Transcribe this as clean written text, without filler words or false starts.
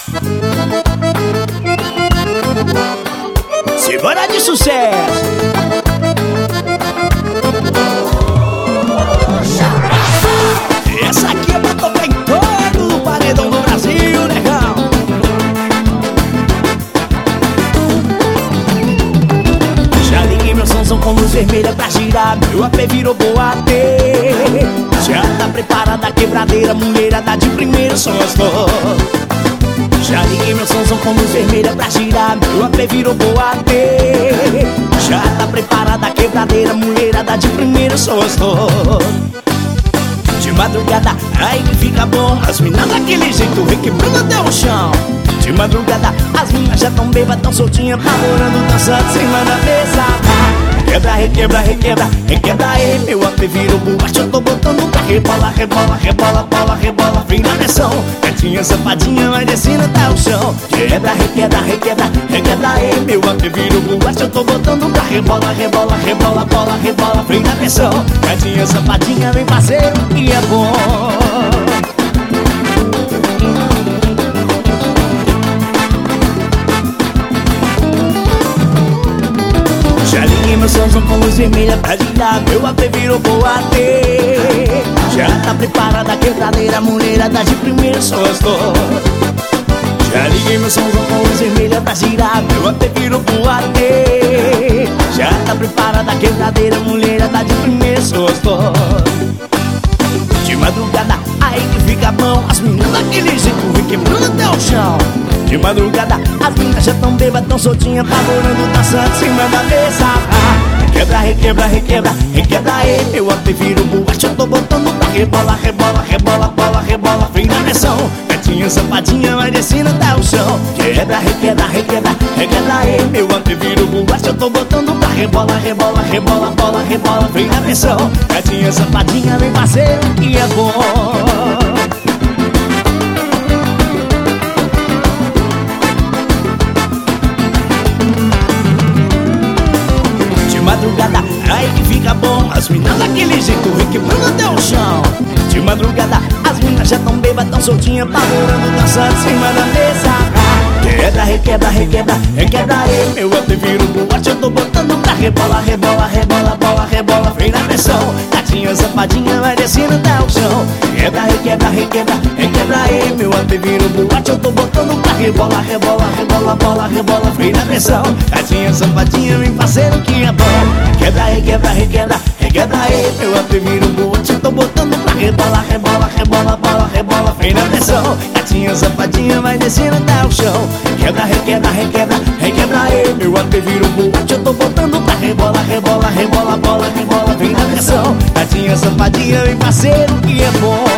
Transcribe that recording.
Segura de sucesso. Essa aqui é pra tocar em todo o paredão do Brasil, legal. Já liguei meu somzão com luz vermelha pra girar, meu AP virou boate. Já tá preparada a quebradeira, mulherada de primeiro só gostou. Já liguei meu somzão com luz vermelha pra girar, meu AP virou boate. Já tá preparada a quebradeira, mulherada de primeiro só gostou. De madrugada, aí que fica bom, as minas daquele jeito requebrando até o chão. De madrugada, as minas já tão bêbadas, tão soltinhas, pavorando, dançando em cima da mesa. Requebra, requebra, requebra, requebra aí, meu AP virou borracha, eu tô botando pra rebola, rebola, rebola, bola, rebola, vem na pressão. Gatinha, safadinha, vai descendo até o chão. Quebra, requebra, requebra, requebra aí, meu AP virou borracha, eu tô botando pra rebola, rebola, rebola, bola, rebola, vem na pressão. Gatinha, safadinha, vem parceiro, que é bom. Já liguei meu somzão com luz vermelha pra girar, meu AP virou boate. Já tá preparada a quebradeira, mulherada de primeiro só gostou. Já liguei meu somzão com luz vermelha pra girar, meu AP virou boate. Já tá preparada a quebradeira, mulherada de primeiro só gostou. De madrugada, aí que fica bom, as meninas daquele jeito vem quebrando até o chão. De madrugada, as minas já tão bêbadas, tão soltinhas, pavorando, dançando em cima da mesa. Requebra, requebra, requebra, requebra aí, meu AP virou borracha, eu tô botando pra rebola, rebola, rebola, bola, rebola, vem na pressão. Gatinha, safadinha, vai descendo até o chão. Quebra, requebra, requebra, requebra aí, meu AP virou borracha, eu tô botando pra rebola, rebola, rebola, bola, rebola, vem na pressão. Gatinha, safadinha, vem parceiro, que é bom. Madrugada, aí que fica bom, as minas daquele jeito requebrando até o chão. De madrugada, as minas já tão bêbadas, tão soltinhas, pavorando, dançando em cima da mesa. Quebra, requebra, requebra, requebra aí, meu AP virou boate, eu tô botando pra rebola, rebola, rebola, bola, rebola, vem na pressão. Gatinha, safadinha, vai descendo até o chão. Quebra, requebra, requebra, requebra aí, meu AP virou boate, eu tô botando pra rebola, rebola, rebola, bola, rebola, vem na pressão. Gatinha, safadinha, vem parceiro, que é bom. Quebra, requebra, requebra, requebra aí, meu AP virou boate, eu tô botando pra rebola, rebola, rebola, bola, rebola, vem na pressão. Gatinha, safadinha, vai descendo até o chão. Quebra, requebra, requebra, requebra aí, meu AP virou boate, eu tô botando pra rebola, rebola, rebola, bola, rebola, vem na pressão. Gatinha, safadinha, vem parceiro, que é bom.